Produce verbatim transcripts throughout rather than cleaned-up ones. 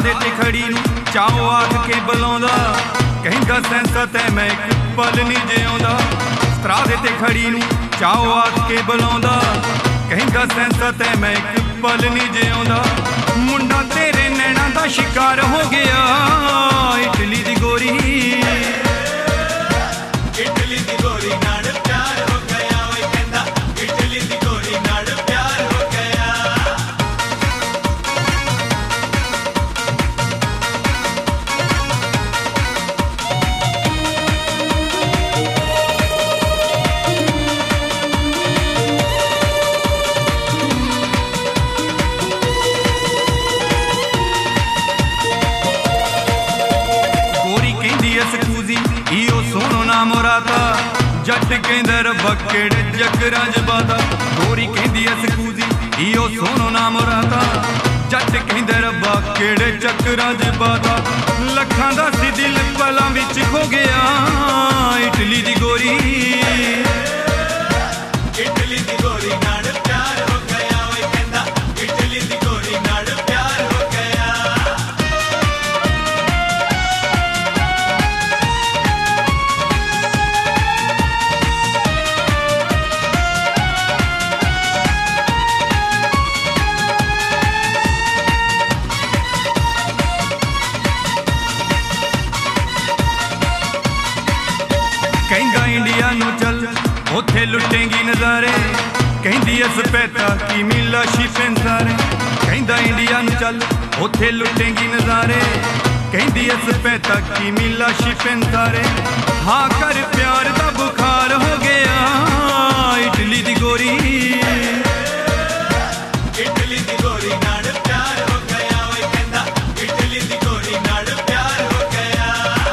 दे ते खड़ी नूं चाओ आख के बुलाउंदा, कहंदा सैंसा तै मैं एक पल नहीं जिउंदा। सतरा दे ते खड़ी नूं चाओ आख के बुलाउंदा, कहंदा सैंसा तै मैं एक पल नहीं जिउंदा। मुंडा तेरे नैना दा शिकार हो गया, इटली दी गोरी इटली दी गोरी नाल प्यार हो गया, ओए कहंदा इटली दी गोरी नाल प्यार हो गया। इो सोनो ना मुरादा, जट कहंदा रब्बा केड़े चक्करां च पादा। गोरी कहंदी असकूजी इो सोनो ना मुरादा, जट कहंदा रब्बा केड़े चक्करां च पादा। लखां दा सी दिल पलां विच खो गया, इटली दी गोरी इटली दी गोरी नाल प्यार हो गया, ओए कहंदा इटली दी गोरी नाल प्यार हो गया। कहंदा इंडिया नू चल उथे लुटेंगी नजारे, कहंदी अस्पैता की मिला शिफें सारे। कहंदा इंडिया नू चल उथे लुटेंगी नजारे, कहंदी अस्पैता की मिला शिफें सारे। हाँ कर प्यार दा बुखार हो गया, इटली दी गोरी इटली दी गोरी नाल प्यार हो गया, ओए कहंदा इटली दी गोरी नाल प्यार हो गया।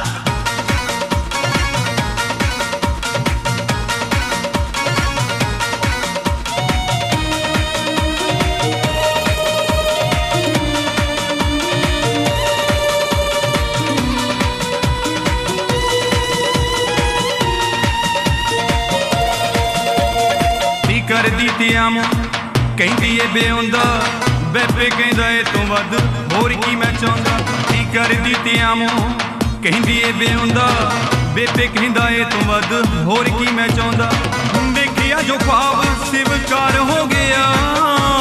कर दी ते आमो कहंदी ए बेउंदा, बेबे कहंदा ए तों वध होर की मैं चाहुंदा। की कर दी ते आमो कहंदी ए बेउंदा, बेबे कहंदा ए तों वध होर की मैं चाहुंदा। देखिया जो ख्वाब स्वीकार हो गया,